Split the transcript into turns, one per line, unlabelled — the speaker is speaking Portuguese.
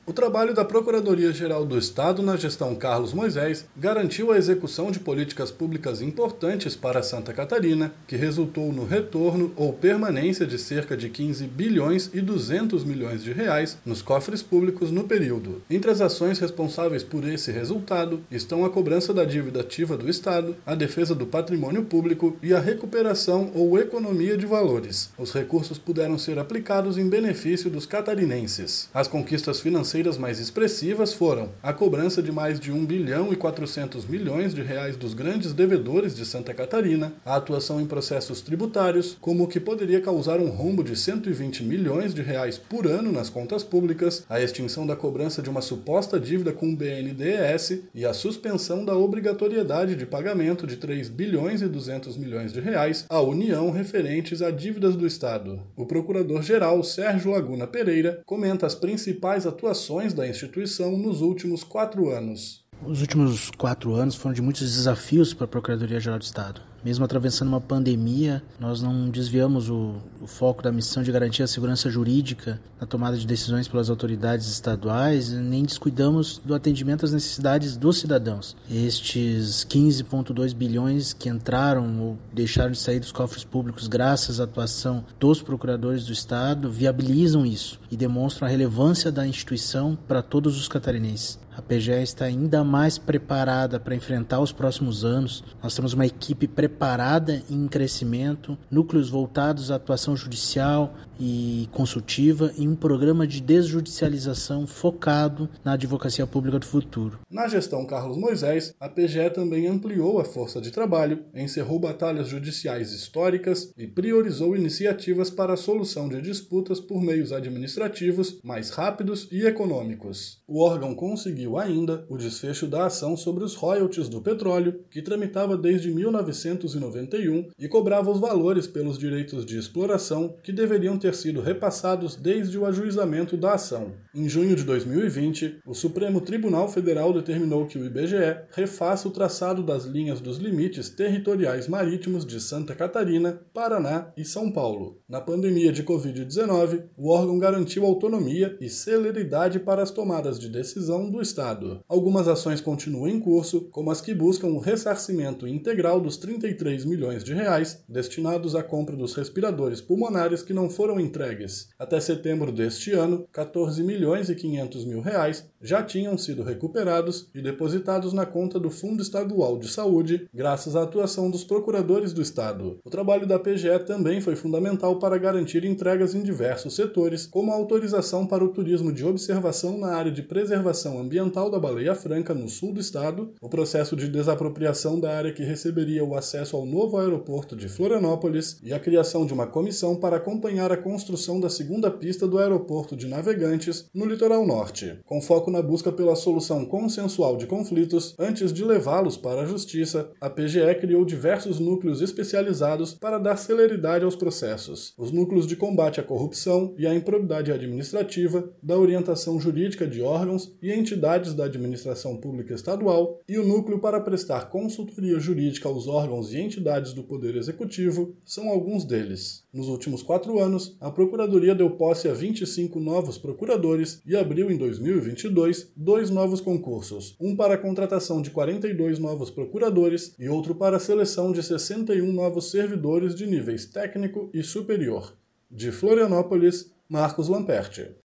O trabalho da Procuradoria-Geral do Estado na gestão Carlos Moisés garantiu a execução de políticas públicas importantes para Santa Catarina, que resultou no retorno ou permanência de cerca de 15 bilhões e 200 milhões de reais nos cofres públicos no período. Entre as ações responsáveis por esse resultado estão a cobrança da dívida ativa do Estado, a defesa do patrimônio público e a recuperação ou economia de valores. Os recursos puderam ser aplicados em benefício dos catarinenses. As conquistas financeiras mais expressivas foram a cobrança de mais de 1 bilhão e 400 milhões de reais dos grandes devedores de Santa Catarina, a atuação em processos tributários, como o que poderia causar um rombo de 120 milhões de reais por ano nas contas públicas, a extinção da cobrança de uma suposta dívida com o BNDES e a suspensão da obrigatoriedade de pagamento de 3 bilhões e 200 milhões de reais à União referentes a dívidas do Estado. O procurador-geral Sérgio Laguna Pereira comenta as principais atuações da instituição nos últimos 4 anos.
Os últimos 4 anos foram de muitos desafios para a Procuradoria-Geral do Estado. Mesmo atravessando uma pandemia, nós não desviamos o foco da missão de garantir a segurança jurídica na tomada de decisões pelas autoridades estaduais, nem descuidamos do atendimento às necessidades dos cidadãos. Estes 15,2 bilhões que entraram ou deixaram de sair dos cofres públicos graças à atuação dos procuradores do Estado viabilizam isso e demonstram a relevância da instituição para todos os catarinenses. A PGE está ainda mais preparada para enfrentar os próximos anos. Nós temos uma equipe preparada e em crescimento, núcleos voltados à atuação judicial e consultiva e um programa de desjudicialização focado na advocacia pública do futuro.
Na gestão Carlos Moisés, a PGE também ampliou a força de trabalho, encerrou batalhas judiciais históricas e priorizou iniciativas para a solução de disputas por meios administrativos mais rápidos e econômicos. O órgão conseguiu ainda o desfecho da ação sobre os royalties do petróleo, que tramitava desde 1991 e cobrava os valores pelos direitos de exploração que deveriam ter sido repassados desde o ajuizamento da ação. Em junho de 2020, o Supremo Tribunal Federal determinou que o IBGE refaça o traçado das linhas dos limites territoriais marítimos de Santa Catarina, Paraná e São Paulo. Na pandemia de Covid-19, o órgão garantiu autonomia e celeridade para as tomadas de decisão do Estado. Algumas ações continuam em curso, como as que buscam o ressarcimento integral dos 33 milhões de reais destinados à compra dos respiradores pulmonares que não foram entregues. Até setembro deste ano, 14 milhões e 500 mil reais já tinham sido recuperados e depositados na conta do Fundo Estadual de Saúde, graças à atuação dos procuradores do Estado. O trabalho da PGE também foi fundamental para garantir entregas em diversos setores, como a autorização para o turismo de observação na área de preservação ambiental da Baleia Franca, no sul do estado, o processo de desapropriação da área que receberia o acesso ao novo aeroporto de Florianópolis e a criação de uma comissão para acompanhar a construção da segunda pista do aeroporto de Navegantes, no litoral norte. Com foco na busca pela solução consensual de conflitos, antes de levá-los para a justiça, a PGE criou diversos núcleos especializados para dar celeridade aos processos. Os núcleos de combate à corrupção e à improbidade administrativa, da orientação jurídica de órgãos e entidades da administração pública estadual e o núcleo para prestar consultoria jurídica aos órgãos e entidades do Poder Executivo são alguns deles. Nos últimos 4 anos, a Procuradoria deu posse a 25 novos procuradores e abriu em 2022 2 novos concursos, um para a contratação de 42 novos procuradores e outro para a seleção de 61 novos servidores de níveis técnico e superior. De Florianópolis, Marcos Lamperti.